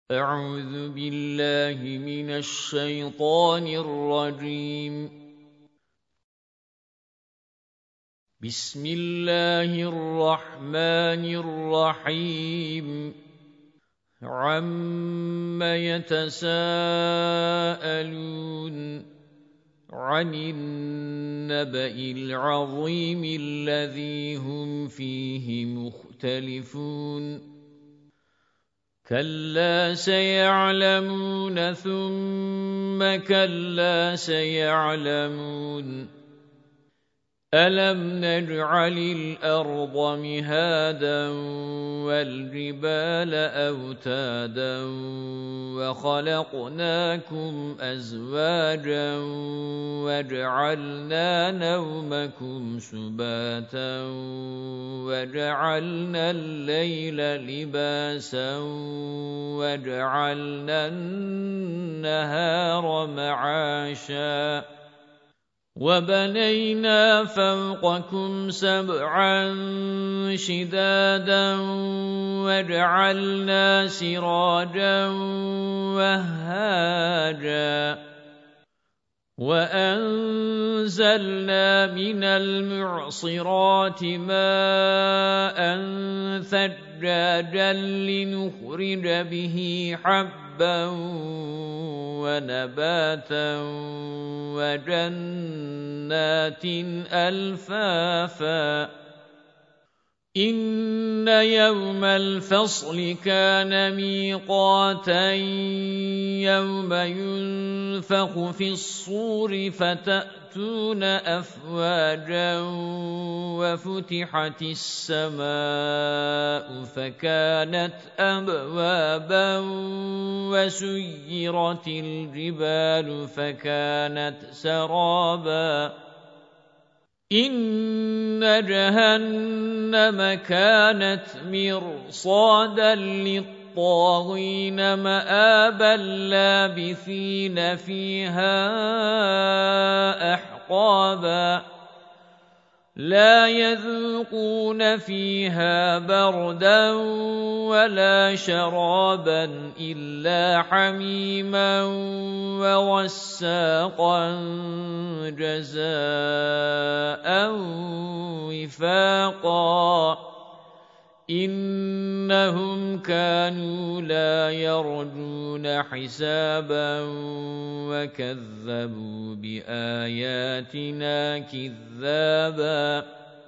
أعوذ بالله من الشيطان الرجيم. بسم الله الرحمن الرحيم. عَمَّ يَتَسَاءَلُونَ عَنِ النَّبَإِ الْعَظِيمِ الَّذِي هُمْ فِيهِ مُخْتَلِفُونَ كَلَّا سَيَعْلَمُونَ ثُمَّ كَلَّا سَيَعْلَمُونَ أَلَمْ نَجْعَلِ الْأَرْضَ مِهَادًا وَالْجِبَالَ أَوْتَادًا وَخَلَقْنَاكُمْ أَزْوَاجًا وَجَعَلْنَا نَوْمَكُمْ سُبَاتًا وَجَعَلْنَا اللَّيْلَ لِبَاسًا وَجَعَلْنَا النَّهَارَ مَعَاشًا وَبَنَيْنَا فَوْقَكُمْ سَبْعًا شِدَادًا وَجَعَلْنَا سِرَاجًا وَهَّاجًا وَأَنزَلْنَا مِنَ الْمُعْصِرَاتِ مَاءً ثَجَّاجًا لِّنُخْرِجَ بِهِ حَبًّا وَنَبَاتًا وَجَنَّاتٍ أَلْفَافًا إِنَّ يَوْمَ الْفَصْلِ كَانَ مِيقَاتًا يَوْمَ يُنفَخُ فِي الصُّورِ فَتَأْتُونَ أَفْوَاجًا وَفُتِحَتِ السَّمَاءُ فَكَانَتْ أَبْوَابًا وَسُيِّرَتِ الْجِبَالُ فَكَانَتْ سَرَابًا إِنَّ جَهَنَّمَ كَانَتْ مِرْصَادًا لِّلطَّاغِينَ مَآبًا لَّابِثِينَ فِيهَا أَحْقَابًا لَّا يَذُوقُونَ فِيهَا بَرْدًا وَلَا شَرَابًا إِلَّا حَمِيمًا وَغَسَّاقًا جَزَاءً وِفَاقًا إِنَّهُمْ كَانُوا لَا يَرْجُونَ حِسَابًا وَكَذَّبُوا بِآيَاتِنَا كِذَّابًا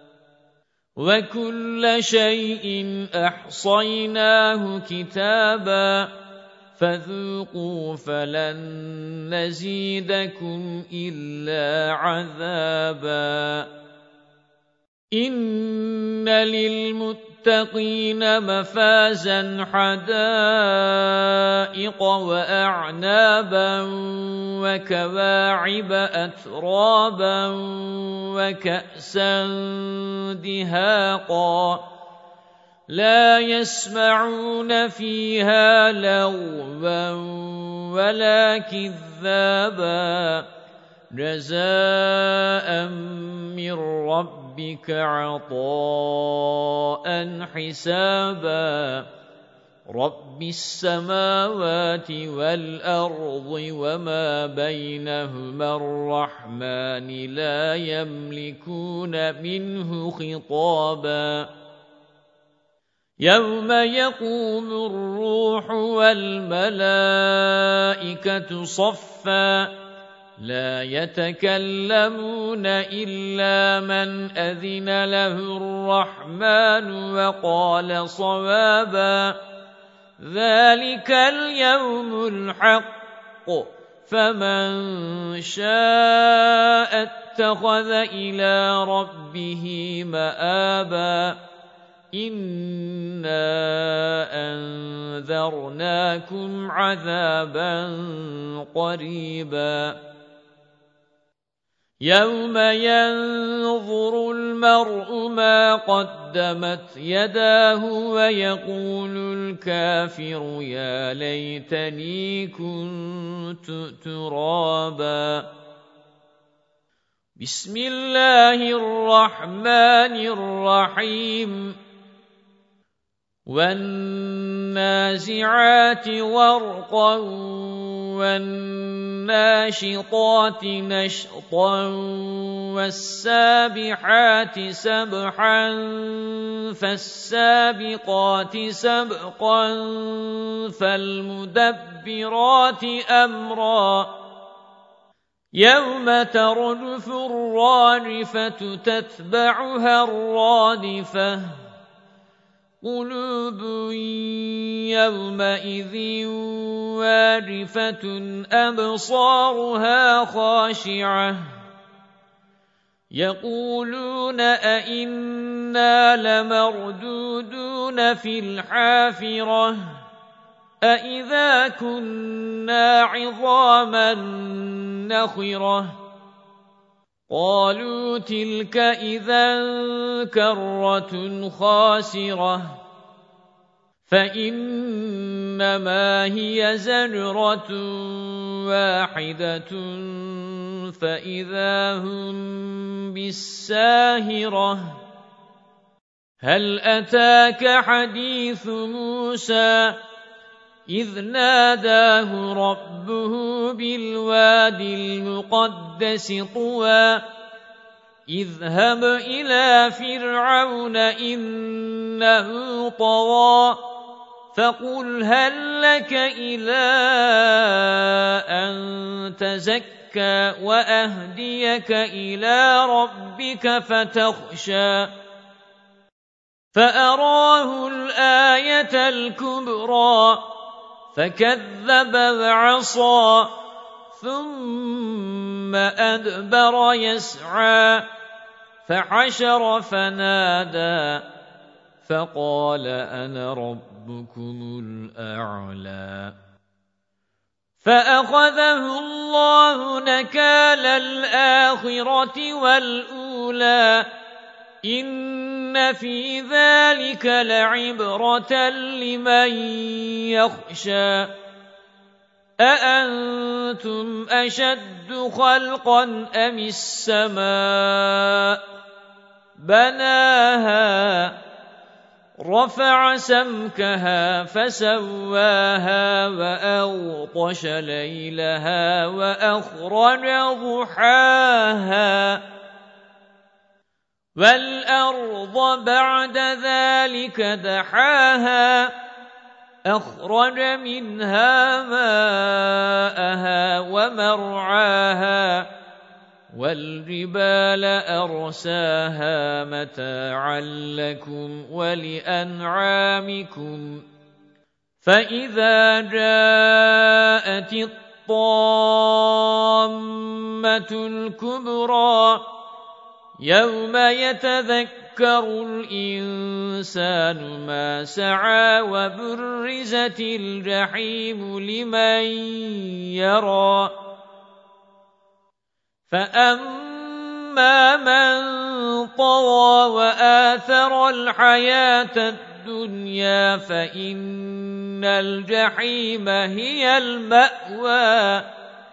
وَكُلَّ شَيْءٍ أَحْصَيْنَاهُ كِتَابًا فَذُوقُوا فَلَن نَّزِيدَكُمْ إِلَّا عَذَابًا إِنَّ لِلْمُتَّقِينَ مَفَازًا حَدَائِقَ وَأَعْنَابًا وَكَوَاعِبَ أَتْرَابًا وَكَأْسًا دِهَاقًا لَا يَسْمَعُونَ فِيهَا لَغْوًا وَلَا كِذَّابًا جَزَاءً مِّن رَّبِّكَ عَطَاءً حِسَابًا رَبِّ السَّمَاوَاتِ وَالْأَرْضِ وَمَا بَيْنَهُمَا الرَّحْمَنِ لَا يَمْلِكُونَ مِنْهُ خِطَابًا يَوْمَ يَقُومُ الرُّوحُ وَالْمَلَائِكَةُ صَفًّا لَا يَتَكَلَّمُونَ إِلَّا مَنْ أَذِنَ لَهُ الرَّحْمَنُ وَقَالَ صَوَابًا ذَلِكَ الْيَوْمُ الْحَقُّ فَمَنْ شَاءَ اتَّخَذَ إِلَى رَبِّهِ مَآبًا إِنَّا أَنذَرْنَاكُمْ عَذَابًا قَرِيبًا يَوْمَ يَنظُرُ الْمَرْءُ مَا قَدَّمَتْ يَدَاهُ وَيَقُولُ الْكَافِرُ يَا لَيْتَنِي كُنتُ تُرَابًا بسم الله الرحمن الرحيم وَالنَّازِعَاتِ غَرْقًا وَالنَّاشِطَاتِ نَشْطًا وَالسَّابِحَاتِ سَبْحًا فَالسَّابِقَاتِ سَبْقًا فَالْمُدَبِّرَاتِ أَمْرًا يَوْمَ تَرْجُفُ الرَّاجِفَةُ تَتْبَعُهَا الرَّادِفَةُ قُلُوبٌ يَوْمَئِذٍ وَاجِفَةٌ أَبْصَارُهَا خَاشِعَةٌ يَقُولُونَ أَإِنَّا لَمَرْدُودُونَ فِي الْحَافِرَةِ أَإِذَا كُنَّا عِظَامًا نَخِرَةً قَالُوا تِلْكَ إِذًا كَرَّةٌ خَاسِرَةٌ فَإِنَّمَا هِيَ زَجْرَةٌ وَاحِدَةٌ فَإِذَا هُمْ بِالسَّاهِرَةِ هَلْ أَتَاكَ حَدِيثُ مُوسَى إِذْ نَادَاهُ رَبُّهُ بِالْوَادِ الْمُقَدَّسِ طُوًى اذْهَبْ إِلَى فِرْعَوْنَ إِنَّهُ طَغَى فَقُلْ هَل لَّكَ إِلَىٰ أَن تَزَكَّىٰ وَأَهْدِيَكَ إِلَىٰ رَبِّكَ فَتَخْشَىٰ فَأَرَاهُ الْآيَةَ الْكُبْرَىٰ فَكَذَّبَ وَعَصَىٰ ثُمَّ أَدْبَرَ يَسْعَىٰ فَحَشَرَ فَنَادَىٰ فَقَالَ أَنَا رَبُّكُمُ الْأَعْلَىٰ فَأَخَذَهُ اللَّهُ نَكَالَ الْآخِرَةِ وَالْأُولَىٰ إِنَّ فِي ذَلِكَ لَعِبْرَةً لِمَن يَخْشَىٰ أَأَنتُمْ أَشَدُّ خَلْقًا أَمِ السَّمَاءُ بَنَاهَا رَفَعَ سَمْكَهَا فَسَوَّاهَا وَأَغْطَشَ لَيْلَهَا وَأَخْرَجَ ضُحَاهَا وَالْأَرْضَ بَعْدَ ذَلِكَ دَحَاهَا أَخْرَجَ مِنْهَا مَاءَهَا وَمَرْعَاهَا وَالْجِبَالَ أَرْسَاهَا مَتَاعًا لَّكُمْ وَلِأَنْعَامِكُمْ فَإِذَا جَاءَتِ الطَّامَّةُ الْكُبْرَىٰ يَوْمَ يَتَذَكَّرُ الْإِنسَانُ مَا سَعَىٰ وَبُرِّزَتِ الْجَحِيمُ لِمَن يَرَىٰ فَأَمَّا مَن طَغَىٰ وَآثَرَ الْحَيَاةَ الدُّنْيَا فَإِنَّ الْجَحِيمَ هِيَ الْمَأْوَىٰ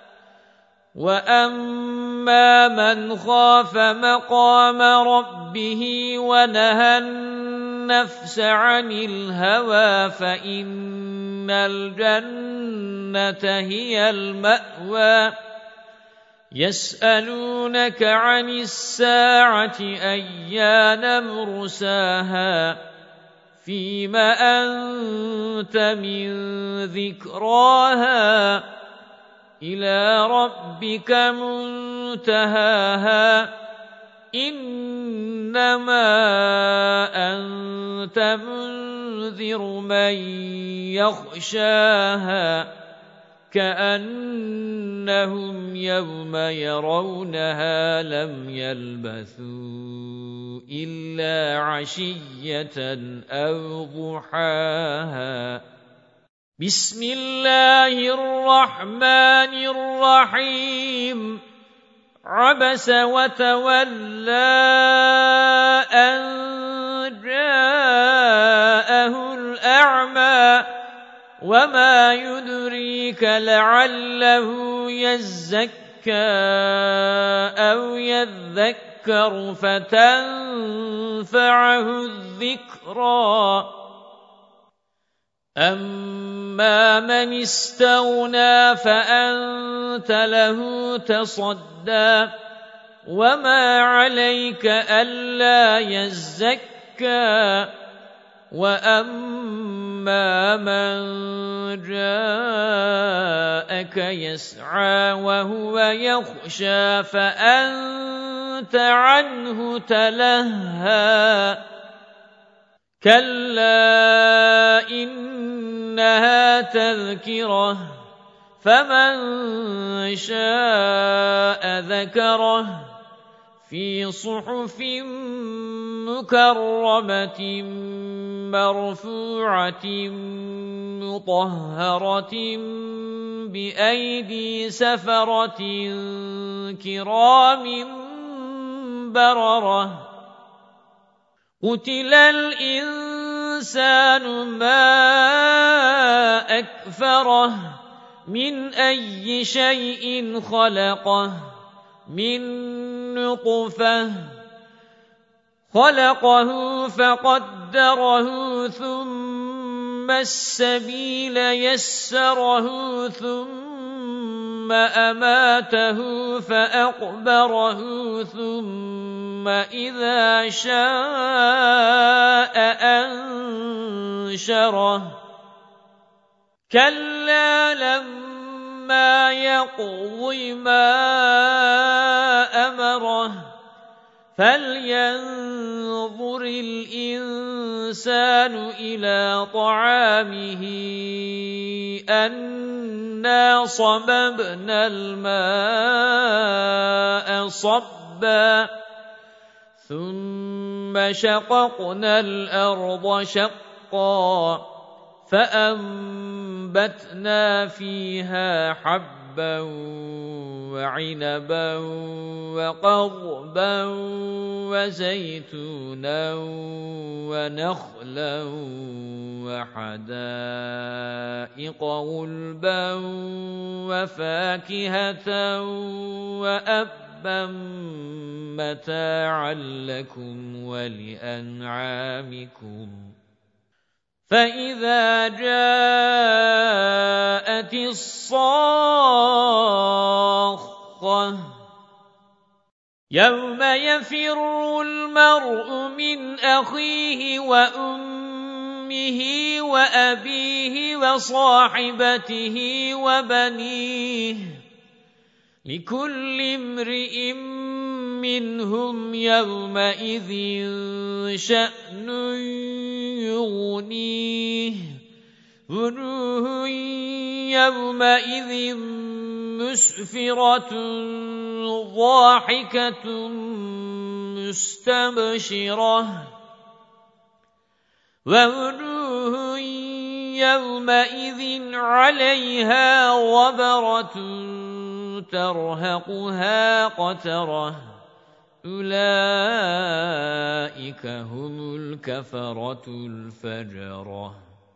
وَأَمَّا مَنْ خَافَ مَقَامَ رَبِّهِ وَنَهَى النَّفْسَ عَنِ الْهَوَىٰ فَإِنَّ الْجَنَّةَ هِيَ الْمَأْوَىٰ يَسْأَلُونَكَ عَنِ السَّاعَةِ أَيَّانَ مُرْسَاهَا فِيمَ أَنتَ مِن ذِكْرَاهَا إِلَىٰ رَبِّكَ مُنتَهَاهَا إِنَّمَا أَنتَ مُنذِرُ مَن يَخْشَاهَا كَأَنَّهُمْ يَوْمَ يَرَوْنَهَا لَمْ يَلْبَثُوا إِلَّا عَشِيَّةً أَوْ ضُحَاهَا بسم الله الرحمن الرحيم عبس وتولى أن جاءه الأعمى وما يدريك لعله يزكى أو يذكر فتنفعه الذكرى أَمَّا مَنِ اسْتَغْنَىٰ فَأَنتَ لَهُ تَصَدَّىٰ وَمَا عَلَيْكَ أَلَّا يَزَّكَّىٰ وَأَمَّا مَن جَاءَكَ يَسْعَىٰ وَهُوَ يَخْشَىٰ فَأَنتَ عَنْهُ تَلَهَّىٰ كَلَّا إِنَّهَا تَذْكِرَةٌ فَمَن شَاءَ ذَكَرَهُ فِي صُحُفٍ مُّكَرَّمَةٍ مَّرْفُوعَةٍ مُّطَهَّرَةٍ بِأَيْدِي سَفَرَةٍ كِرَامٍ بَرَرَةٍ قُتِلَ الْإِنسَانُ مَا أَكْفَرَهُ مِنْ أَيِّ شَيْءٍ خَلَقَهُ مِنْ نُطْفَةٍ خَلَقَهُ فَقَدَّرَهُ ثُمَّ السَّبِيلَ يَسَّرَهُ ثُمَّ أَمَاتَهُ فَأَقْبَرَهُ ثُمَّ إِذَا شَاءَ أَنشَرَهُ كَلَّا لَمَّا يَقْضِ مَا أَمَرَهُ فَلْيَنظُرِ الْإِنسَانُ إِلَى طَعَامِهِ أَنَّا صَبَبْنَا الْمَاءَ صَبًّا ثُمَّ شَقَقْنَا الْأَرْضَ شَقًّا فَأَنبَتْنَا فِيهَا حَبًّا وَعِنَبًا وَقَضْبًا وَزَيْتُونًا وَنَخْلًا وَحَدَائِقَ غُلْبًا وَفَاكِهَةً وَأَبًّا مَّتَاعًا لَّكُمْ وَلِأَنْعَامِكُمْ فَإِذَا جَاءَتِ الصَّاخَّةُ يَوْمَ يَفِرُّ الْمَرْءُ مِنْ أَخِيهِ وَأُمِّهِ وَأَبِيهِ وَصَاحِبَتِهِ وَبَنِيهِ لِكُلِّ امْرِئٍ مِّنْهُمْ يَوْمَئِذٍ شَأْنٌ يُغْنِيهِ وُجُوهٌ يَوْمَئِذٍ مُسْفِرَةٌ ضَاحِكَةٌ مُسْتَبْشِرَةٌ وَوُجُوهٌ يَوْمَئِذٍ عَلَيْهَا غَبَرَةٌ تَرْهَقُهَا قَتَرَةٌ أُولَئِكَ هُمُ الْكَفَرَةُ الْفَجَرَةُ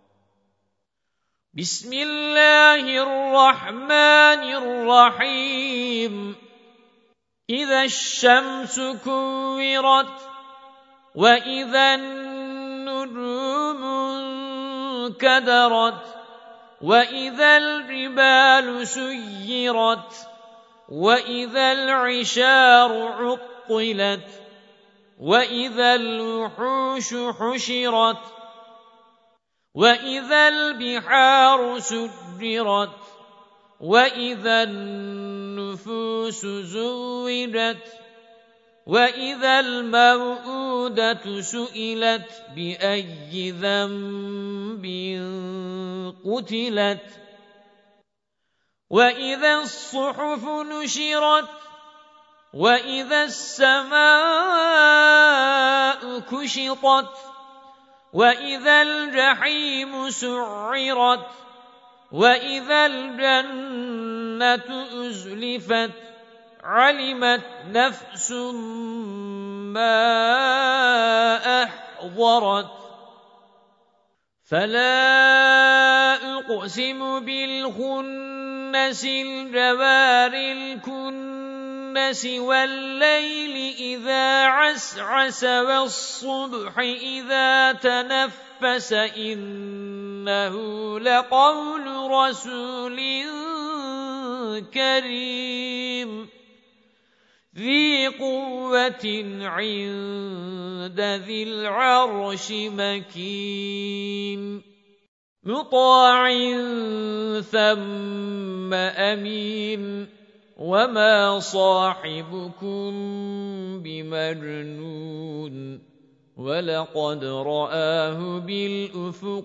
بسم الله الرحمن الرحيم إذا الشمس كورت وإذا النجوم انكدرت وإذا الجبال سيرت وإذا العشار عطلت وإذا الوحوش حشرت وَإِذَا الْبِحَارُ سُجِّرَتْ وَإِذَا النُّفُوسُ زُوِّجَتْ وَإِذَا الْمَوْءُودَةُ سُئِلَتْ بِأَيِّ ذَنبٍ قُتِلَتْ وَإِذَا الصُّحُفُ نُشِرَتْ وَإِذَا السَّمَاءُ كُشِطَتْ وَإِذَا الْجَحِيمُ سُعِّرَتْ وَإِذَا الْجَنَّةُ أُزْلِفَتْ عَلِمَتْ نَفْسٌ مَّا أَحْضَرَتْ فَلَا أُقْسِمُ بِالْخُنَّسِ الْجَوَارِ الْكُنَّسِ وَاللَّيْلِ إِذَا عَسْعَسَ وَالصُّبْحِ إِذَا تَنَفَّسَ إِنَّهُ إنه لقول رسول كريم ذي قوة عند ذي العرش مكين مطاع ثم أمين وما صاحبكم بمجنون ولقد رآه بالأفق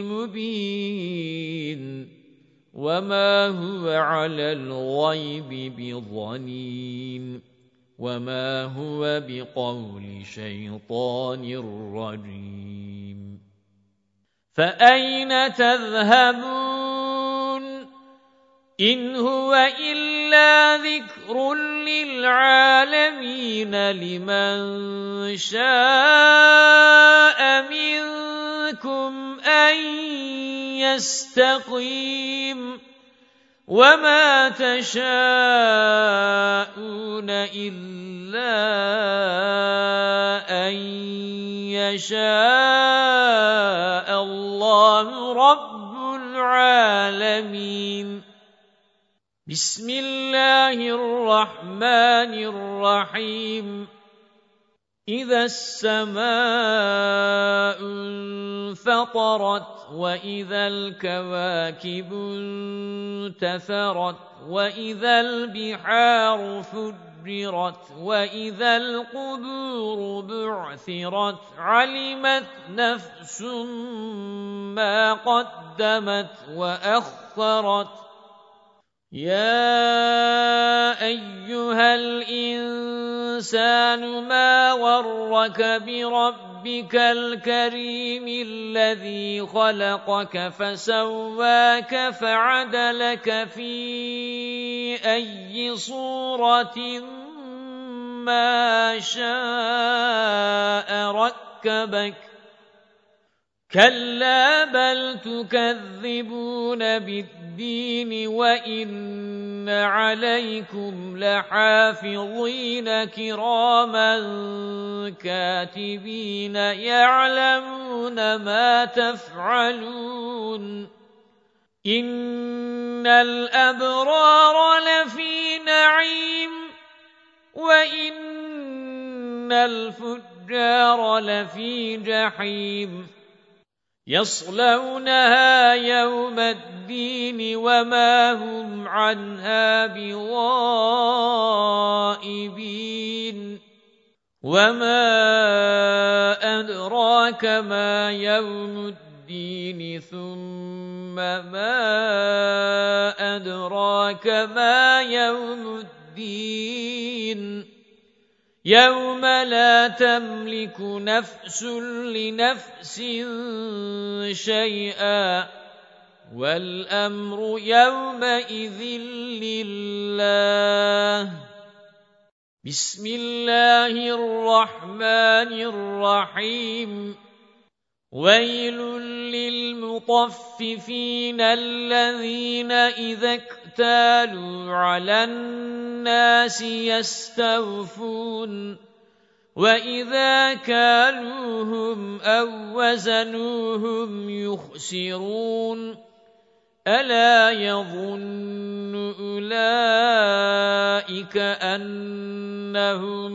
المبين وما هو على الغيب بضنين وما هو بقول شيطان رجيم فأين تذهبون إن هو إلا ذكر للعالمين لمن شاء منكم أن يستقيم وما تشاءون إلا أن يشاء الله رب العالمين بسم الله الرحمن الرحيم إذا السماء انفطرت وإذا الكواكب انتثرت وإذا البحار فجرت وإذا القبور بعثرت علمت نفس ما قدمت وأخرت يا أيها الإنسان ما غرك بربك الكريم الذي خلقك فسواك فعدلك في أي صورة ما شاء ركبك كلا بل تكذبون بالدين وإن عليكم لحافظين كراما كاتبين يعلمون ما تفعلون إن الأبرار لفي نعيم وإن الفجار لفي جحيم يصلونها يوم الدين وما هم عنها بغائبين وما أدراك ما يوم الدين ثم ما أدراك ما يوم الدين يوم لا تملك نفس لنفس شيئا والأمر يومئذ لله بسم الله الرحمن الرحيم ويل للمطففين الذين إذا اكتالوا على الناس يستوفون وإذا كالوهم أو وزنوهم يخسرون ألا يظن أولئك أنهم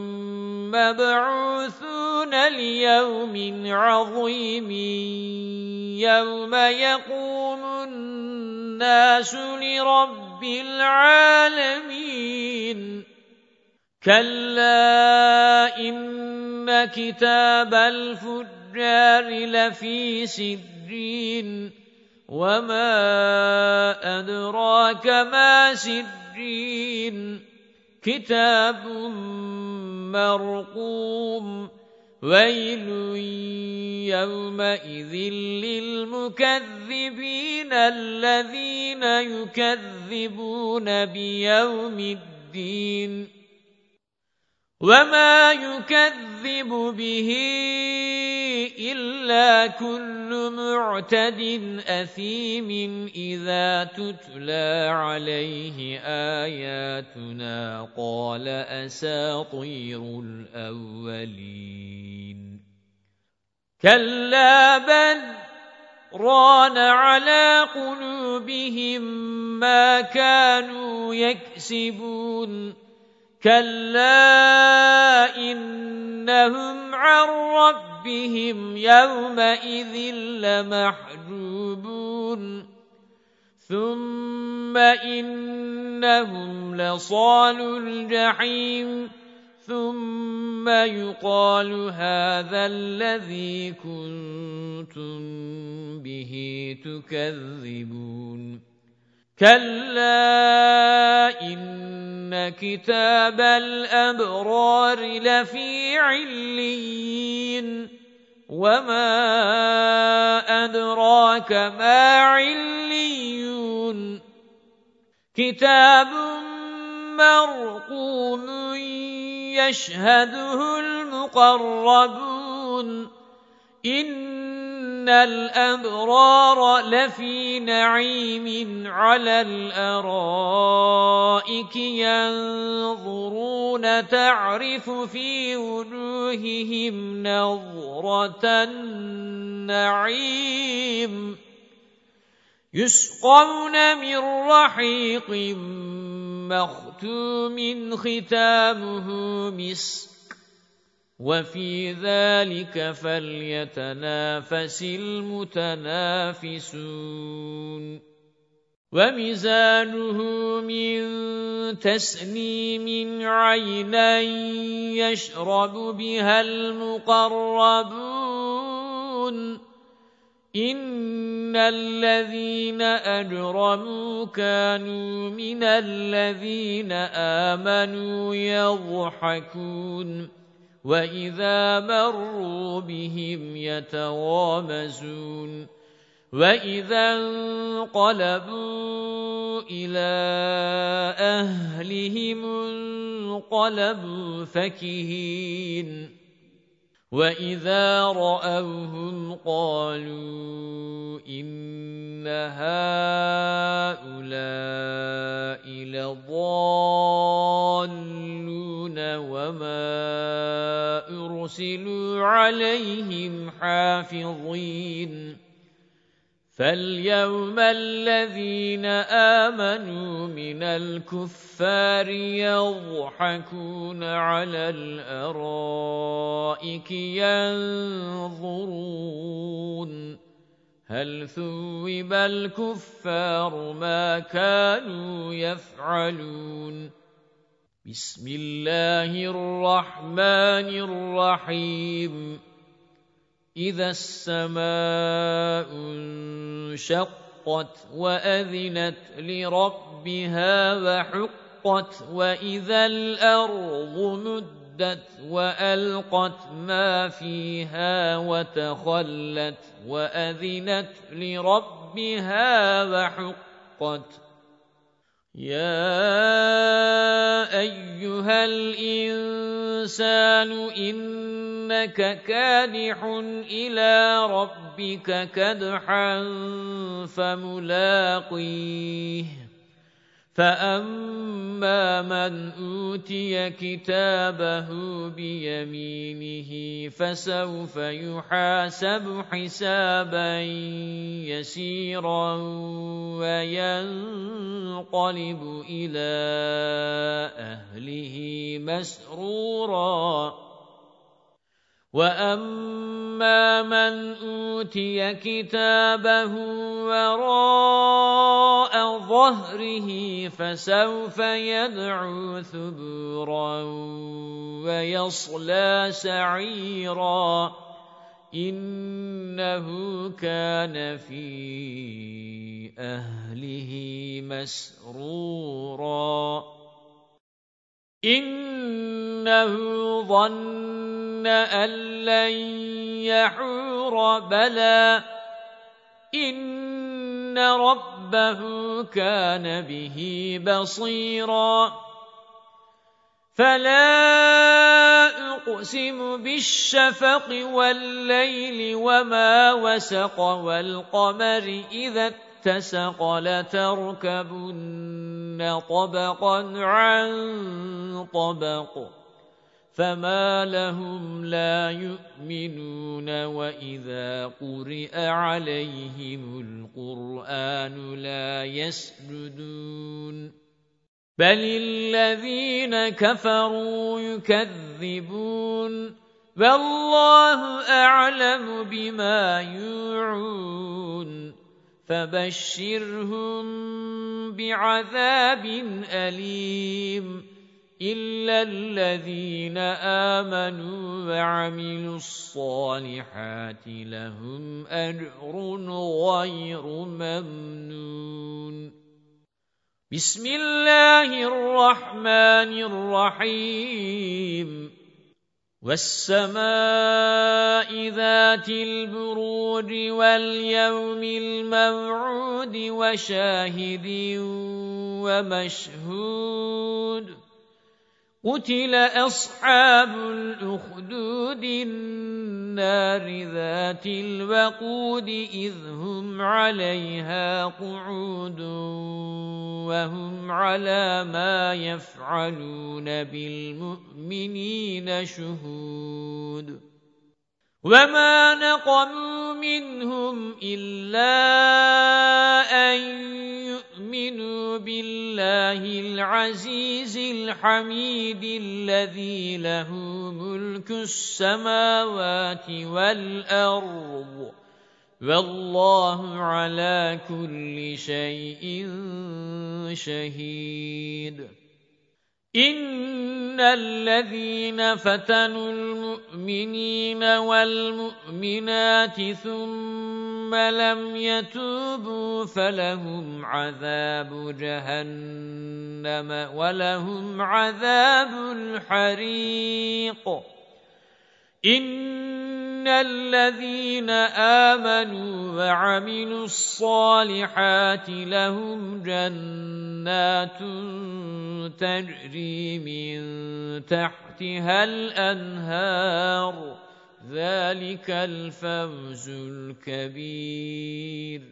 مبعوثون ليوم عظيم يوم يقوم الناس لرب العالمين كلا إن كتاب الفجار لفي سجين وما أدراك ما سجين كتاب مرقوم ويل يومئذ للمكذبين الذين يكذبون بيوم الدين وما يكذب به إلا كل معتد أثيم إذا تتلى عليه آياتنا قال أساطير الأولين كلا بل ران على قلوبهم ما كانوا يكسبون كلا إنهم عن ربهم يومئذ لمحجوبون ثم إنهم لصالو الجحيم ثم يقال هذا الذي كنتم به تكذبون كلا إن كتاب الأبرار لفي عليين وما أدراك ما عليون كتاب مرقوم يشهده المقربون إن الأبرار لفي نعيم على الأرائك ينظرون تعرف في وجوههم نظرة النعيم يسقون من رحيق مختوم ختامه مسك وفي ذلك فليتنافس المتنافسون ومزاجه من تسنيم عينا يشرب بها المقربون إن الذين أجرموا كانوا من الذين آمنوا يضحكون وإذا مروا بهم يتغامزون وإذا انقلبوا إلى أهلهم انقلبوا فكهين وإذا رأوهم قالوا إن هؤلاء لضالون وما أرسلوا عليهم حافظين فاليوم الذين آمنوا من الكفار يضحكون على الأرائك ينظرون هل ثوب الكفار ما كانوا يفعلون بسم الله الرحمن الرحيم إذا السماء انشقت وأذنت لربها وحقت وإذا الأرض مدت وألقت ما فيها وتخلت وأذنت لربها وحقت يا أيها الإنسان إنك كادح إلى ربك كدحا فملاقيه فأما من أوتي كتابه بيمينه فسوف يحاسب حسابا يسيرا وينقلب إلى أهله مسرورا وَأَمَّا مَنْ أُوتِيَ كِتَابَهُ وَرَاءَ ظَهْرِهِ فَسَوْفَ يَدْعُو ثُبُورًا وَيَصْلَى سَعِيرًا إِنَّهُ كَانَ فِي أَهْلِهِ مَسْرُورًا إِنَّهُ ظَنَّ أَن لَّن يَحُورَ بَلَىٰ إِنَّ رَبَّهُ كَانَ بِهِ بَصِيرًا فَلَا أُقْسِمُ بِالشَّفَقِ وَاللَّيْلِ وَمَا وَسَقَ وَالْقَمَرِ إِذَا اتَّسَقَ لَتَرْكَبُنَّ طَبَقًا عَن طَبَقٍ فما لهم لا يؤمنون وإذا قرئ عليهم القرآن لا يسجدون بل الذين كفروا يكذبون والله أعلم بما يوعون فبشرهم بعذاب أليم إلا الذين آمنوا وعملوا الصالحات لهم أجر غير ممنون بسم الله الرحمن الرحيم والسماء ذات البروج واليوم الموعود وشاهد ومشهود قتل أصحاب الأخدود النار ذات الوقود إذ هم عليها قعود وهم على ما يفعلون بالمؤمنين شهود وما نقموا منهم إلا أن يؤمنوا بالله العزيز الحميد الذي له ملك السماوات والأرض والله على كل شيء شهيد إن الذين فتنوا المؤمنين والمؤمنات ثم لم يتوبوا فلهم عذاب جهنم ولهم عذاب الحريق إن الذين آمنوا وعملوا الصالحات لهم جنات تجري من تحتها الأنهار ذلك الفوز الكبير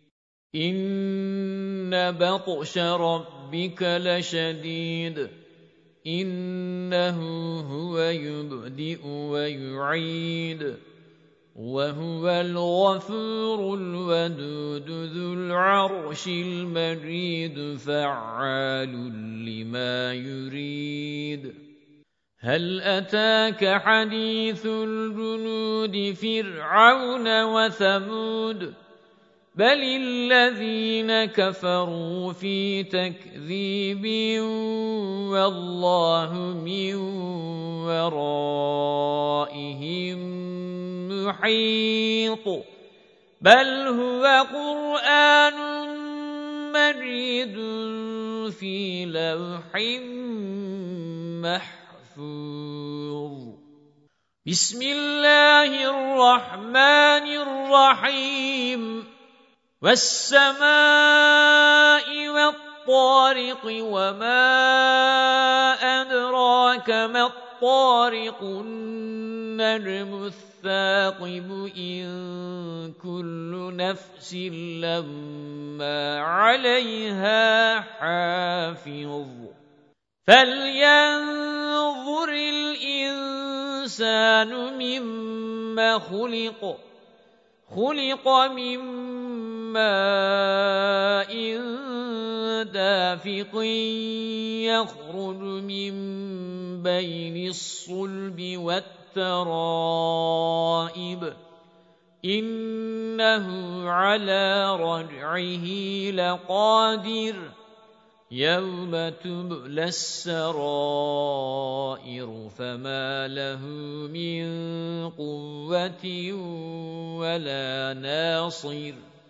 إن بطش ربك لشديد إنه هو يبدئ ويعيد وهو الغفور الودود ذو العرش المجيد فعال لما يريد هل أتاك حديث الجنود فرعون وثمود بل الذين كفروا في تكذيب والله من ورائهم محيط بل هو قرآن مجيد في لوح محفوظ بسم الله الرحمن الرحيم والسماء والطارق وما أدراك ما الطارق النجم الثاقب إن كل نفس لما عليها حافظ فلينظر الإنسان مما خلق من ماء دافق يخرج من بين الصلب والترائب إنه على رجعه لقادر يوم تبلى السرائر فما له من قوة ولا ناصر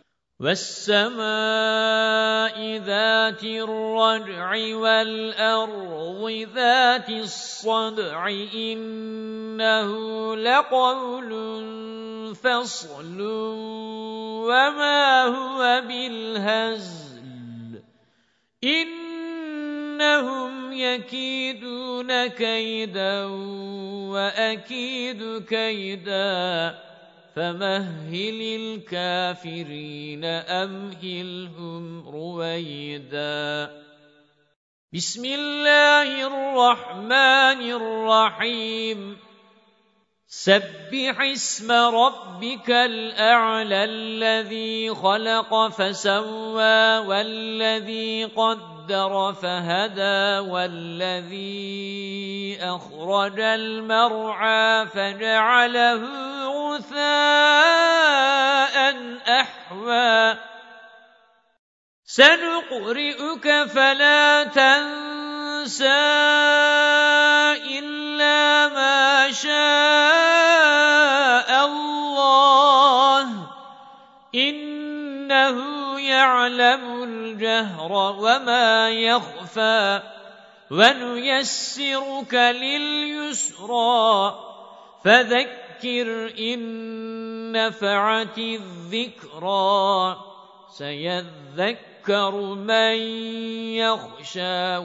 والسماء ذات الرجع والأرض ذات الصدع إنه لقول فصل وما هو بالهزل إنهم يكيدون كيدا وأكيد كيدا فمهل الكافرين أمهلهم رويدا بسم الله الرحمن الرحيم سبح اسم ربك الأعلى الذي خلق فسوى والذي قدر فهدى والذي أخرج المرعى فجعله غثاء أحوى سنقرئك فلا تنسى إلا ما شاء الله إنه يعلم الجهر وما يخفى ونيسرك لليسرى فذكر إن نفعت الذكرى سيذكر من يخشى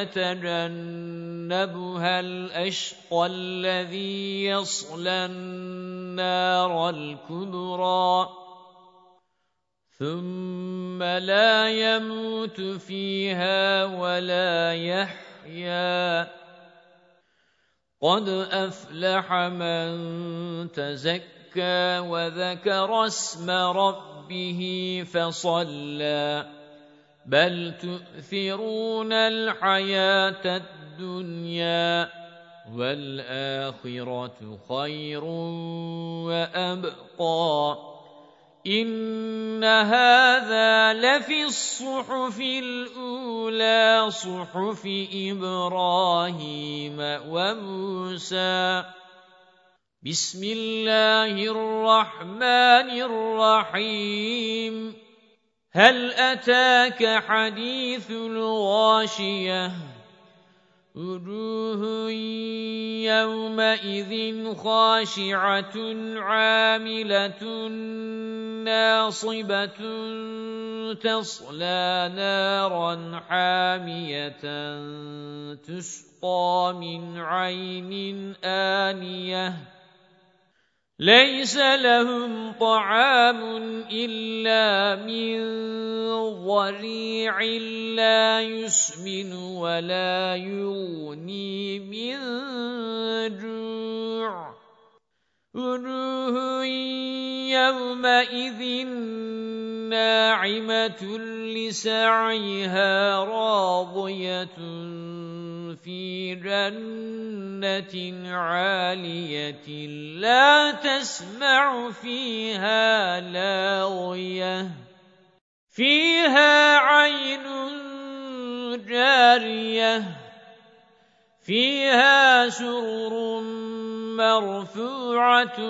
ويتجنبها الأشقى الذي يصلى النار الكبرى ثم لا يموت فيها ولا يحيا قد أفلح من تزكى وذكر اسم ربه فصلى بل تؤثرون الحياة الدنيا والآخرة خير وأبقى إن هذا لفي الصحف الأولى صحف إبراهيم وموسى بسم الله الرحمن الرحيم هل أتاك حديث الغاشية وجوه يومئذ خاشعة عاملة ناصبة تصلى نارا حامية تسقى من عين آنية ليس لهم طعام إلا من ضريع لا يسمن ولا يغني من جوع وجوه يومئذ ناعمة لسعيها راضية في جنة عالية لا تسمع فيها لاغية فيها عين جارية فيها سرر مرفوعة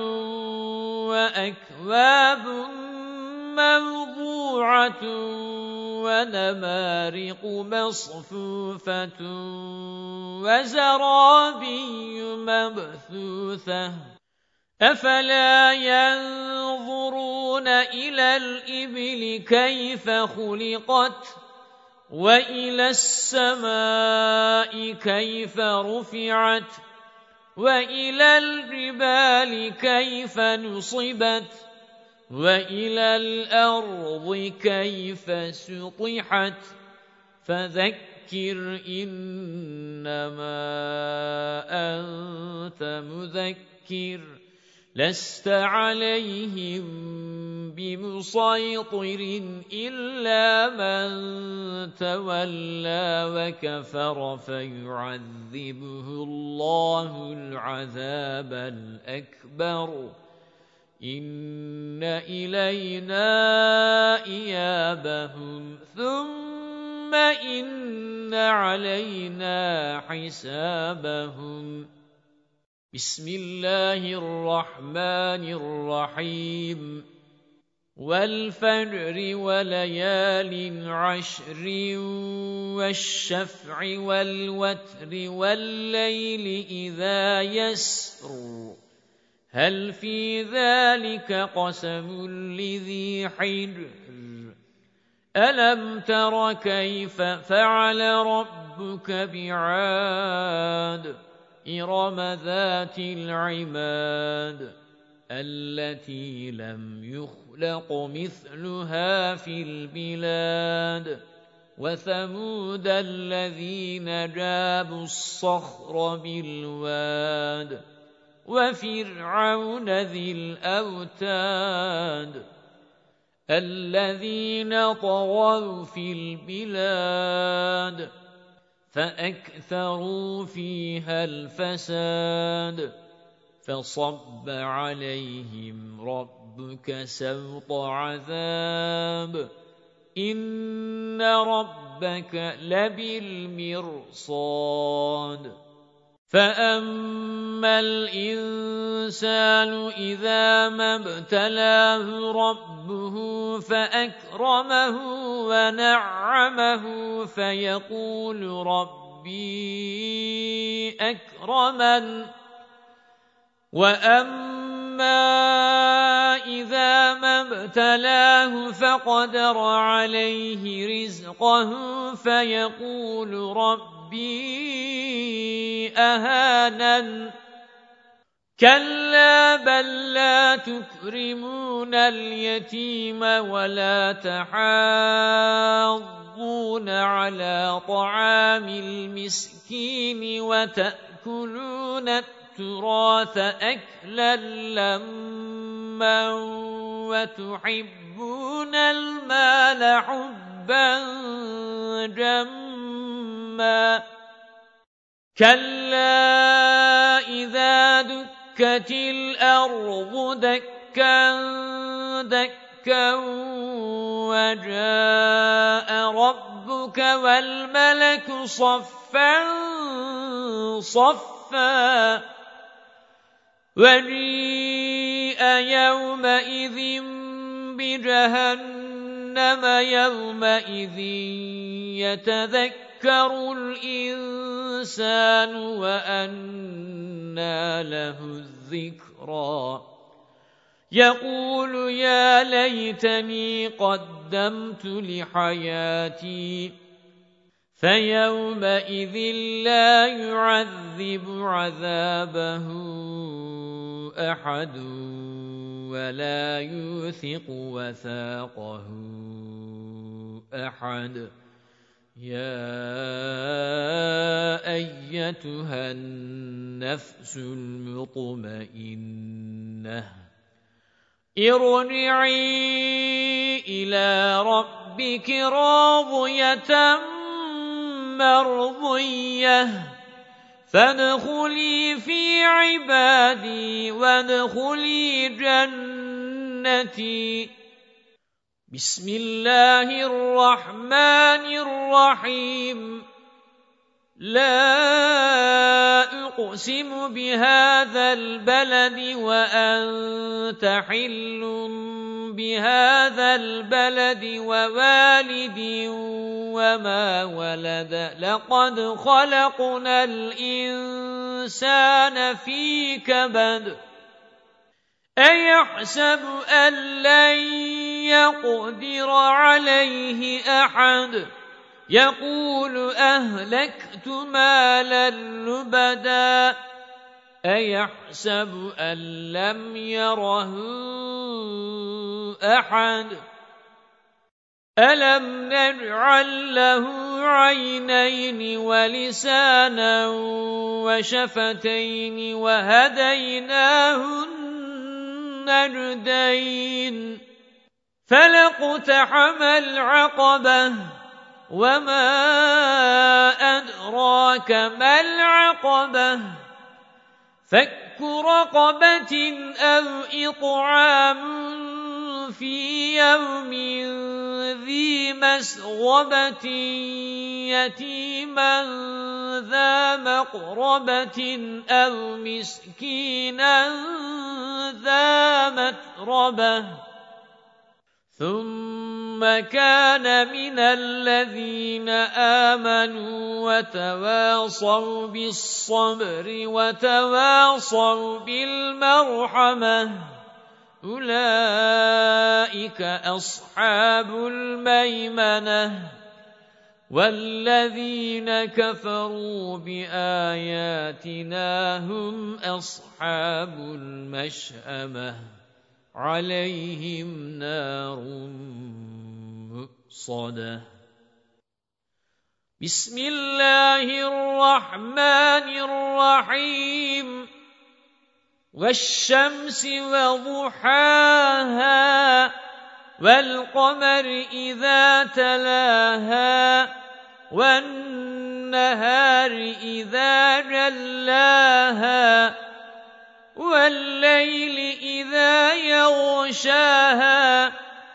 وأكواب موضوعة ونمارق مصفوفة وزرابي مبثوثة أفلا ينظرون إلى الإبل كيف خلقت وإلى السماء كيف رفعت وإلى الجبال كيف نصبت وإلى الأرض كيف سطحت فذكر إنما أنت مذكر لست عليهم بمسيطر إلا من تولى وكفر فيعذبه الله العذاب الأكبر إن إلينا إيابهم ثم إن علينا حسابهم بسم الله الرحمن الرحيم والفجر وليال عشر والشفع والوتر والليل إذا يسر هل في ذلك قسم لذي حجر ألم تر كيف فعل ربك بعاد إرم ذات العماد التي لم يخلق مثلها في البلاد وثمود الذين جابوا الصخر بالواد وفرعون ذي الأوتاد الذين طغوا في البلاد فأكثروا فيها الفساد فصب عليهم ربك سوط عذاب إن ربك لبالمرصاد فأما الإنسان إذا ما ابتلاه ربه فأكرمه ونعمه فيقول ربي أكرمن وأما إذا ما ابتلاه فقدر عليه رزقه فيقول ربي أهانن كلا بل لا تكرمون اليتيم ولا تحاضون على طعام المسكين وتأكلون التراث أكلا لما وتحبون المال حبا جما كلا إذا دكت الأرض دكا دكا وجاء ربك والملك صفا صفا وجيء يومئذ بجهنم يومئذ يتذكر الإنسان وأنى له الذكرى يقول يا ليتني قدمت لحياتي فيومئذ لا يعذب عذابه أحد ولا يوثق وثاقه أحد يا أيتها النفس المطمئنة ارجعي إلى ربك راضية مرضية فادخلي في عبادي وادخلي جنتي بسم الله الرحمن الرحيم لا أقسم بهذا البلد وأنت حل بهذا البلد ووالد وما ولد لقد خلقنا الإنسان في كبد أيحسب أن لن يقدر عليه أحد يقول أهلكت مالا لبدا أيحسب أن لم يره أحد ألم نجعل له عينين ولسانا وشفتين وهديناه النجدين فلاقتحم العقبة وما أدراك ما العقبة فك رقبة أو إطعام في يوم ذي مسغبة يتيما ذا مقربة أو مسكينا ذا متربة ثم كان من الذين آمنوا وتواصوا بالصبر وتواصوا بالمرحمة أولئك أصحاب الميمنة والذين كفروا بآياتنا هم أصحاب المشأمة عليهم نار مؤصدة بسم الله الرحمن الرحيم والشمس وضحاها والقمر إذا تلاها والنهار إذا جلاها والليل إذا يغشاها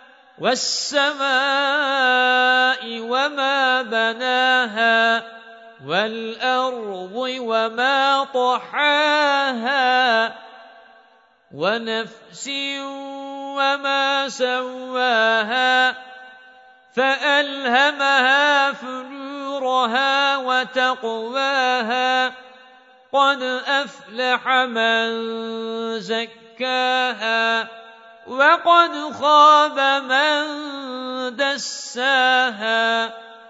والسماء وما بناها والأرض وما طحاها ونفس وما سواها فألهمها فجورها وتقواها قد أفلح من زكاها وقد خاب من دساها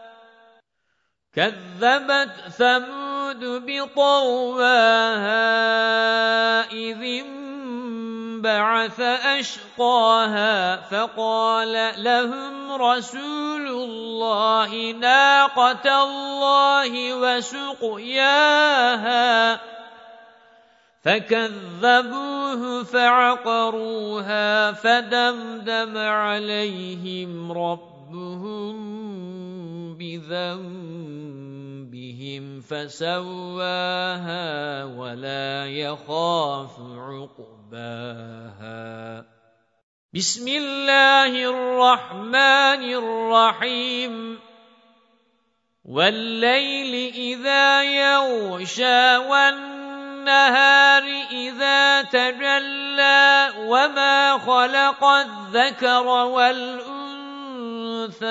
كذبت ثمود بطغواها إذ انبعث أشقاها فقال لهم رسول الله ناقة الله وسقياها فكذبوه فعقروها فدمدم عليهم ربهم بذنبهم فسواها ولا يخاف عقباها بسم الله الرحمن الرحيم والليل إذا يغشى والنهار إذا تجلى وما خلق الذكر والأنثى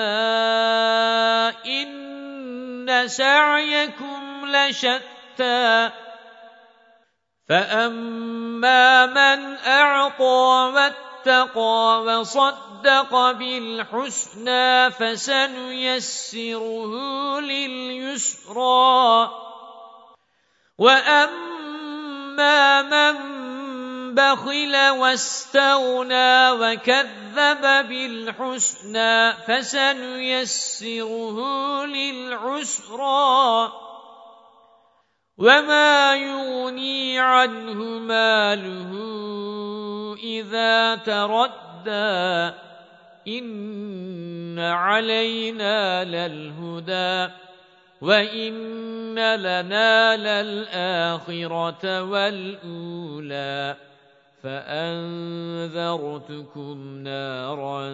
إن سعيكم لشتى فأما من أعطى واتقى وصدق بالحسنى فسنيسره لليسرى وأما من بخل واستغنى وكذب بالحسنى فسنيسره للعسرى وما يغني عنه ماله إذا تردى إن علينا للهدى وإن لنا للآخرة والأولى فأنذرتكم نارا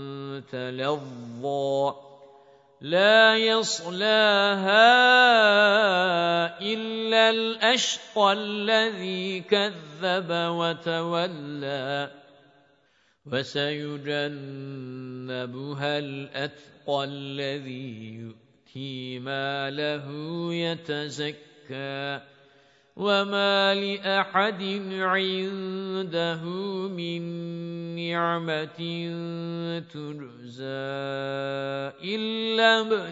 تلظى لا يصلاها إلا الأشقى الذي كذب وتولى وسيجنبها الأتقى الذي يؤتي ماله يتزكى وما لأحد عنده من نعمة تجزى إلا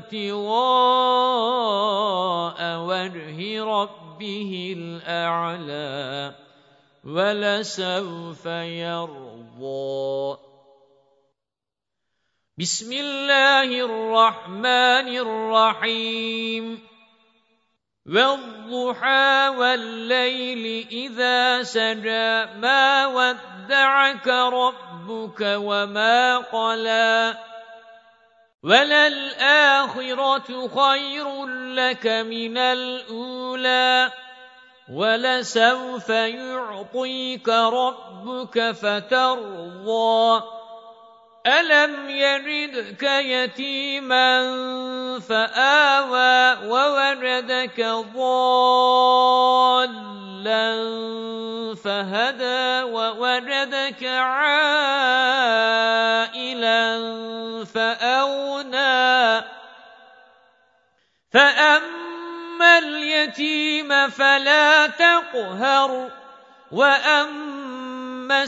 ابتغاء وجه ربه الأعلى ولسوف يرضى بسم الله الرحمن الرحيم والضحى والليل إذا سجى ما ودعك ربك وما قلى وللآخرة خير لك من الأولى ولسوف يعطيك ربك فترضى ألم يجدك يتيما فآوى ووجدك ضالا فهدى ووجدك عائلا فأغنى فأما اليتيم فلا تقهر وأما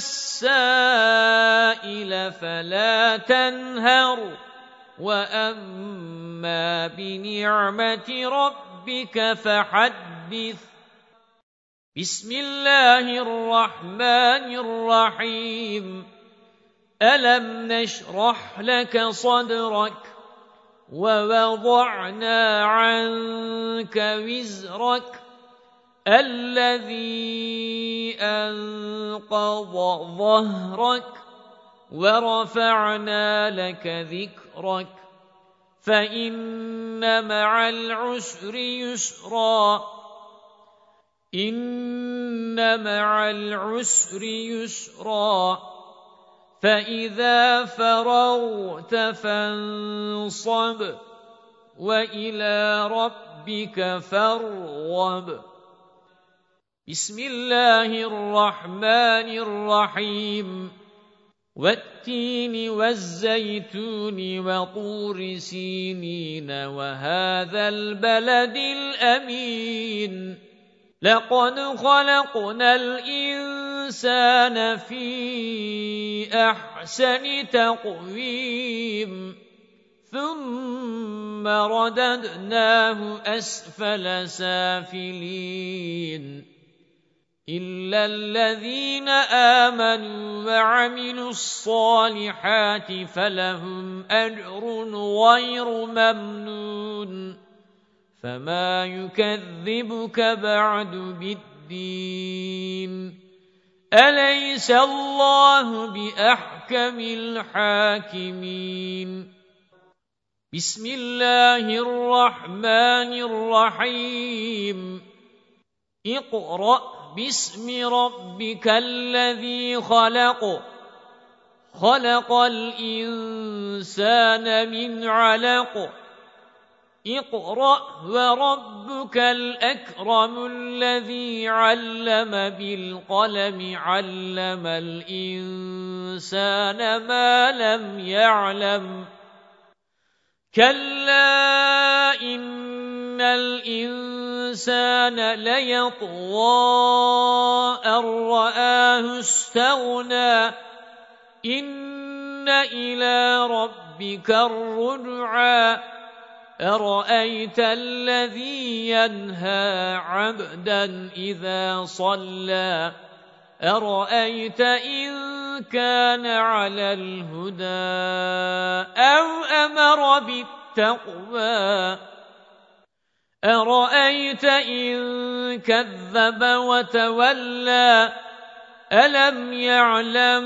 السائل فلا تنهر وأما بنعمة ربك فحدث بسم الله الرحمن الرحيم ألم نشرح لك صدرك ووضعنا عنك وزرك الذي أنقض ظهرك ورفعنا لك ذكرك فإن مع العسر يسرا إن مع العسر يسرا فإذا فرغت فانصب وإلى ربك فارغب بسم الله الرحمن الرحيم والتين والزيتون وطور سينين وهذا البلد الأمين لقد خلقنا الإنسان في أحسن تقويم ثم رددناه أسفل سافلين إلا الذين آمنوا وعملوا الصالحات فلهم أجر غير ممنون فما يكذبك بعد بالدين أليس الله بأحكم الحاكمين بسم الله الرحمن الرحيم اقرأ باسم ربك الذي خلق خلق الإنسان من علق اقرأ وربك الأكرم الذي علم بالقلم علم الإنسان ما لم يعلم كلا إن الإنسان ليطغى أن رآه استغنى إن إلى ربك الرجعى أرأيت الذي ينهى عبدا إذا صلى أرأيت إن كان على الهدى أو أمر بالتقوى أرأيت إن كذب وتولى ألم يعلم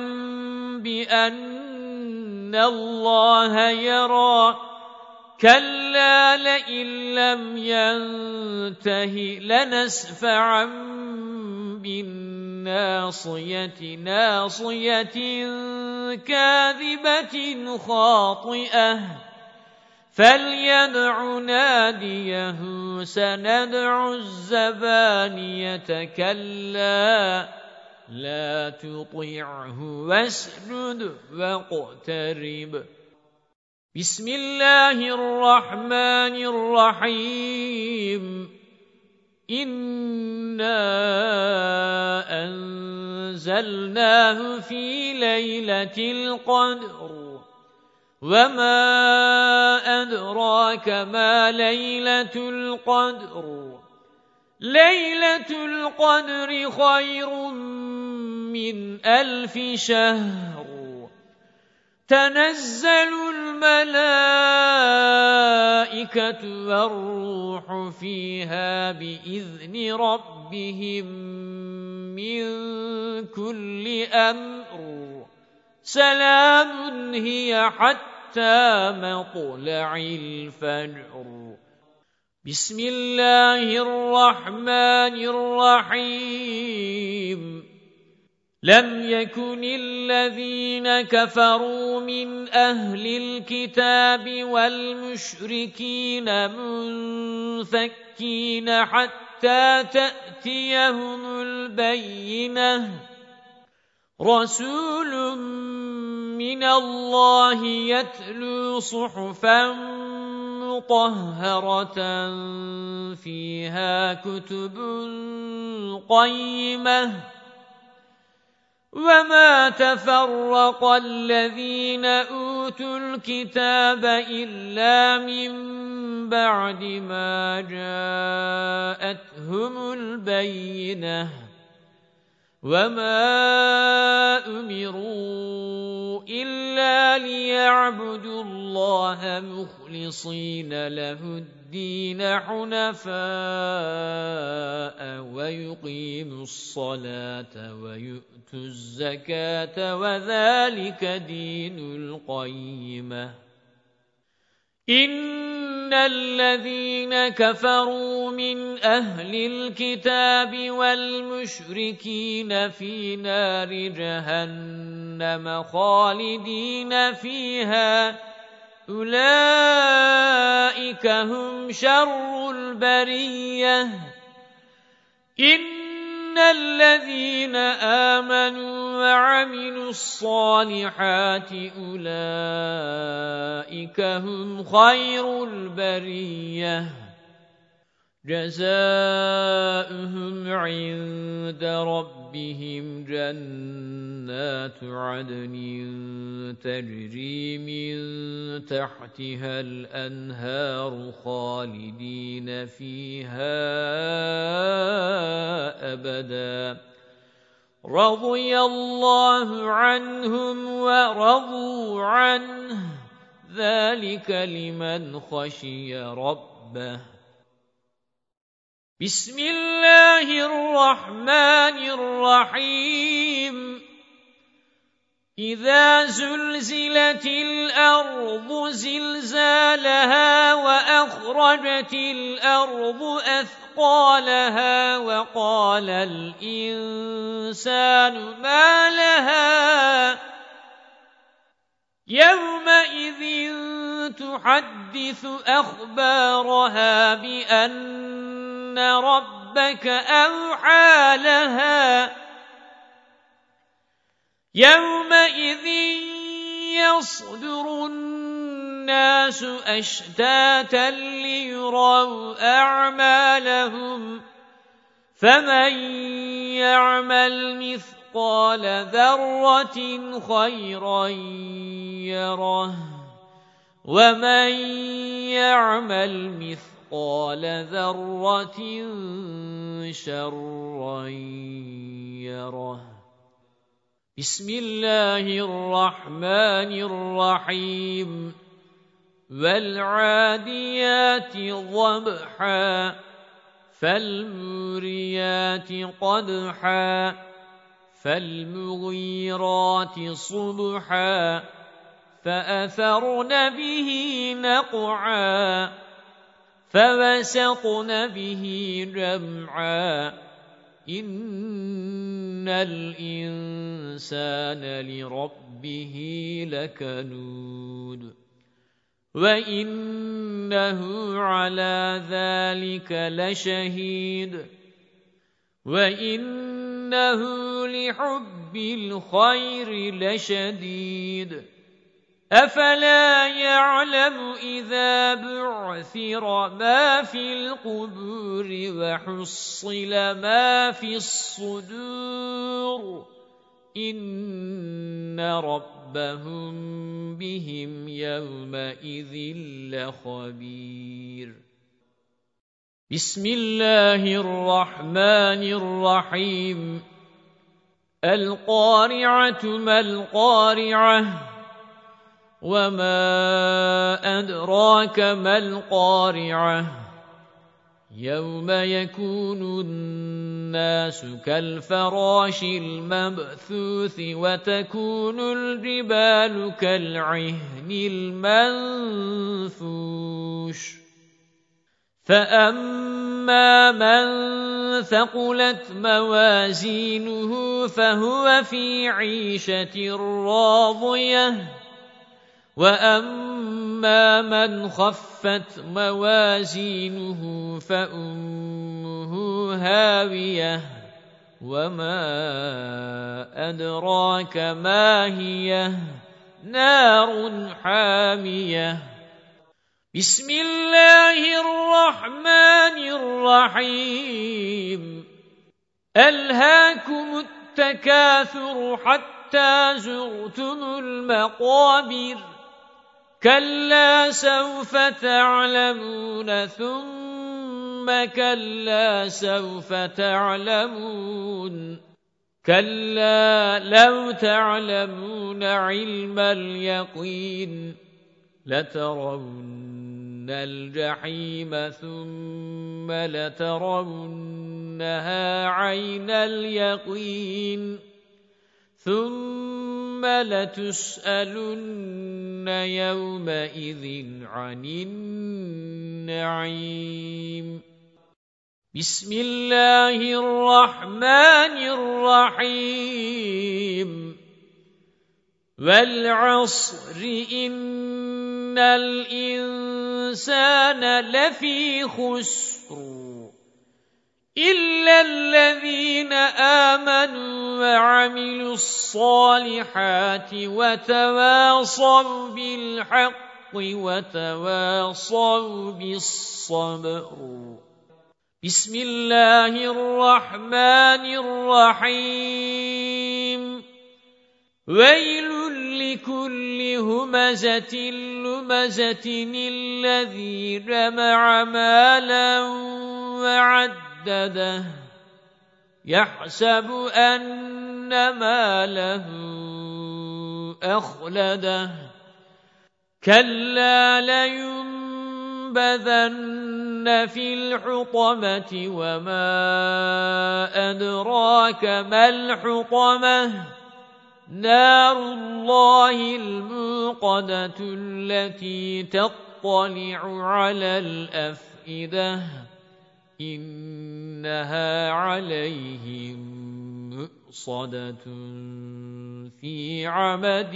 بأن الله يرى كلا لئن لم ينته لنسفعا بالناصية ناصية كاذبة خاطئة فليدع ناديه سندع الزبانية كلا لا تطعه واسجد واقترب بسم الله الرحمن الرحيم إنا أنزلناه في ليلة القدر وما أدراك ما ليلة القدر ليلة القدر خير من 1000 شهر تنزل الملائكة والروح فيها بإذن ربهم من كل أمر سلام هي حتى مطلع الفجر بسم الله الرحمن الرحيم لم يكن الذين كفروا من أهل الكتاب والمشركين منفكين حتى تأتيهم البينة رسول من الله يتلو صحفا مطهرة فيها كتب قيمة وما تفرق الذين أوتوا الكتاب إلا من بعد ما جاءتهم البينة وما أمروا إلا ليعبدوا الله مخلصين له الدين حنفاء ويقيموا الصلاة ويؤتوا الزكاة وذلك دين القيمة. إن الذين كفروا من أهل الكتاب والمشركين في نار جهنم خالدين فيها أولئك هم شر البرية. إن الذين آمنوا وعملوا الصالحات أولئك هم خير البرية جزاؤهم عند ربهم جنات عدن تجري من تحتها الأنهار خالدين فيها أبدا رضي الله عنهم ورضوا عنه ذلك لمن خشي ربه. بسم الله الرحمن الرحيم. إذا زلزلت الأرض زلزالها وأخرجت الأرض أثقالها وقال الإنسان ما لها يومئذ تحدث أخبارها بأن ربك أوحى لها يومئذ يصدر الناس أشتاتا ليروا أعمالهم فمن يعمل مثقال ذرة خيرا يره ومن يعمل مثقال ذرة شرا يره. بسم الله الرحمن الرحيم. والعاديات ضبحا فالموريات قدحا فالمغيرات صبحا فأثرن به نقعا فوسطن به جمعا إن الإنسان لربه لكنود وإنه على ذلك لشهيد وإنه لحب الخير لشديد. أفلا يعلم إذا بعثر ما في القبور وحصل ما في الصدور إن ربهم بهم يومئذ لخبير. بسم الله الرحمن الرحيم. القارعة ما القارعة وما أدراك ما القارعة يوم يكون الناس كالفراش المبثوث وتكون الجبال كالعهن المنفوش فأما من ثقلت موازينه فهو في عيشة راضية وأما من خفت موازينه فأمه هاوية وما أدراك ما هي نار حامية. بسم الله الرحمن الرحيم. ألهاكم التكاثر حتى زرتم المقابر كلا سوف تعلمون ثم كلا سوف تعلمون كَلَّا لَوْ تَعْلَمُونَ عِلْمَ الْيَقِينِ لَتَرَوُنَّ الْجَحِيمَ ثُمَّ لَتَرَوُنَّهَا عَيْنَ الْيَقِينِ ثُمَّ لَتُسْأَلُنَّ يَوْمَئِذٍ عَنِ النَّعِيمِ. بسم الله الرحمن الرحيم. وَالْعَصْرِ إِنَّ الْإِنسَانَ لَفِي خُسْرٍ إِلَّا الَّذِينَ آمَنُوا وَعَمِلُوا الصَّالِحَاتِ وَتَوَاصَوْا بِالْحَقِّ وَتَوَاصَوْا بِالصَّبْرِ. بسم الله الرحمن الرحيم. وَيْلٌ لِكُلِّ هُمَزَةٍ لُمَزَةٍ الَّذِي جَمَعَ مَالًا وَعَدَّدَهُ يَحْسَبُ أَنَّ مَالَهُ أَخْلَدَهُ كَلَّا لَيُنبَذَنَّ فِي الْحُطَمَةِ وَمَا أَدْرَاكَ مَا الْحُطَمَةُ نَارُ اللَّهِ الْمُوقَدَةُ الَّتِي تَطَّلِعُ عَلَى الْأَفْئِدَةِ إِنَّهَا عَلَيْهِمْ مُؤْصَدَةٌ فِي عَمَدٍ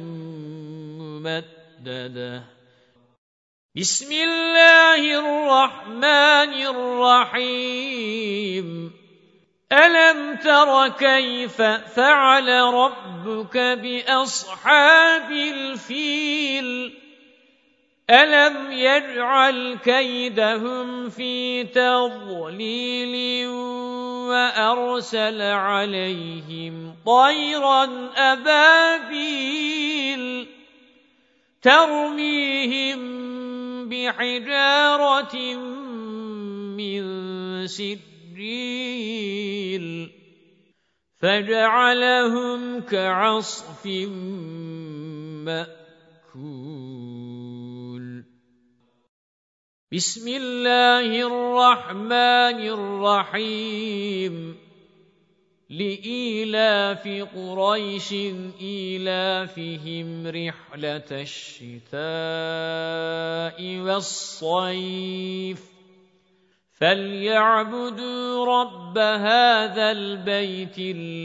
مُّمَدَّدَةٍ. بسم الله الرحمن الرحيم. أَلَمْ تَرَ كَيْفَ فَعَلَ رَبُّكَ بِأَصْحَابِ الْفِيلِ أَلَمْ يَجْعَلْ كَيْدَهُمْ فِي تَضْلِيلٍ وَأَرْسَلَ عَلَيْهِمْ طَيْرًا أَبَابِيلَ تَرْمِيهِمْ بِحِجَارَةٍ مِّن سِجِّيلٍ فَجَعَلَهُمْ كَعَصْفٍ مَّأْكُولٍ. بسم الله الرحمن الرحيم. لإيلاف قريش إيلافهم رحلة الشتاء والصيف فليعبدوا رب هذا البيت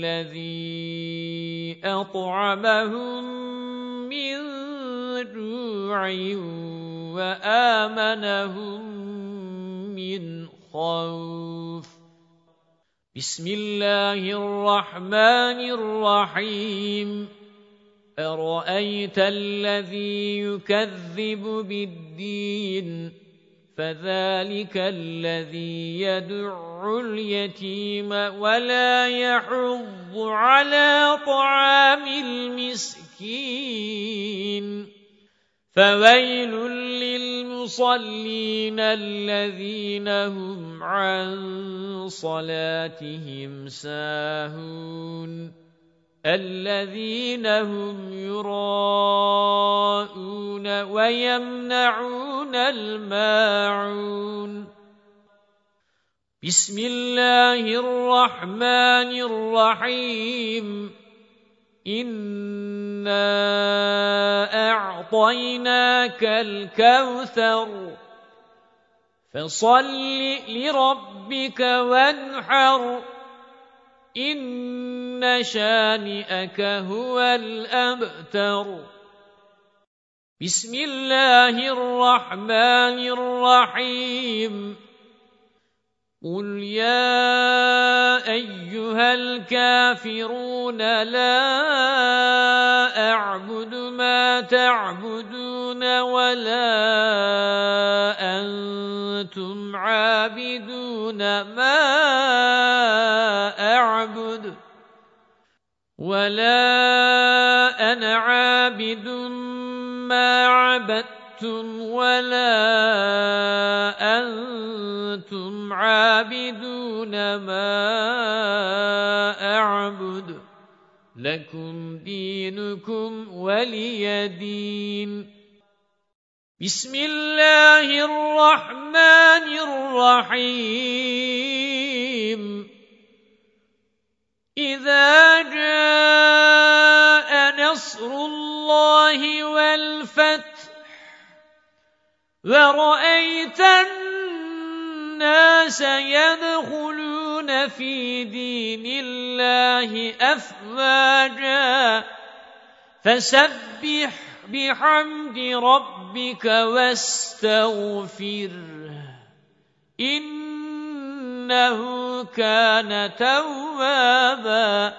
الذي أطعمهم من جوع وآمنهم من خوف. بسم الله الرحمن الرحيم. أرأيت الذي يكذب بالدين فذلك الذي يدع اليتيم ولا يحض على طعام المسكين فويل للمصلين الذين هم عن صلاتهم ساهون الذين هم يراءون ويمنعون الماعون. بسم الله الرحمن الرحيم. إنا أعطيناك الكوثر فصل لربك وانحر إن شانئك هو الأبتر. بسم الله الرحمن الرحيم. قل يا أيها الكافرون لا أعبد ما تعبدون ولا أنتم عابدون ما أعبد ولا أنا عابد ما عبدتم ولا أنتم عابدون ما أعبد لكم دينكم ولي دين. بسم الله الرحمن الرحيم. إذا جاء نصر الله والفتح ورأيت الناس يدخلون في دين الله أفواجا فسبح بحمد ربك واستغفره إنه كان توابا.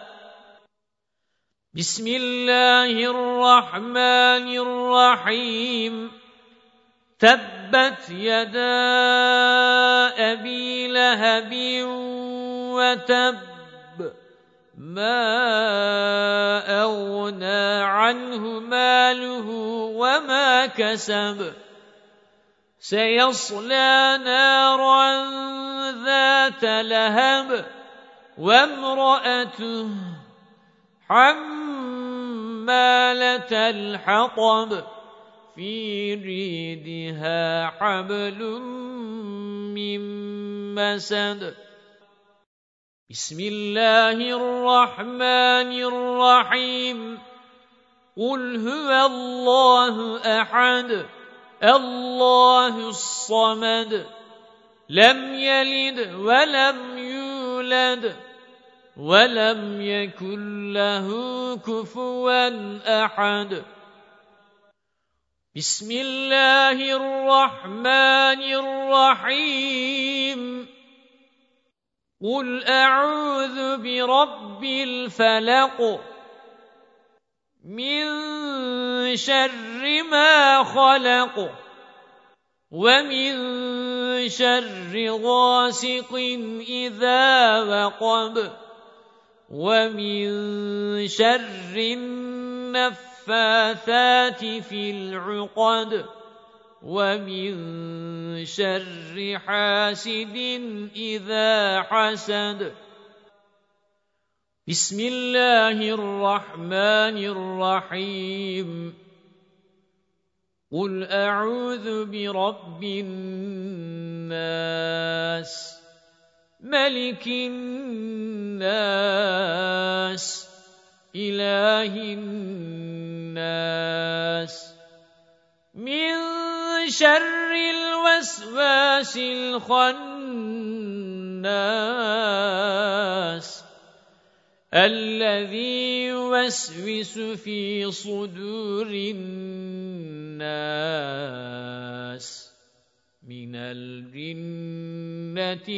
بسم الله الرحمن الرحيم. تبت يدا أبي لهب وتب ما أغنى عنه ماله وما كسب سيصلى نارا ذات لهب وامرأته حمالة الحطب في جيدها حبل من مسد. بسم الله الرحمن الرحيم. قل هو الله أحد الله الصمد لم يلد ولم يولد ولم يكن له كفوا أحد. بسم الله الرحمن الرحيم. قل أعوذ برب الفلق من شر ما خلق ومن شر غاسق إذا وقب ومن شر النفاثات في العقد ومن شر حاسد إذا حسد. بسم الله الرحمن الرحيم. قل أعوذ برب الناس ملك الناس إله الناس من شر الوسواس الخناس الذي يوسوس في صدور الناس من الجنة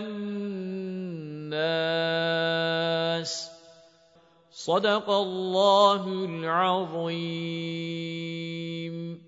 والناس. صدق الله العظيم.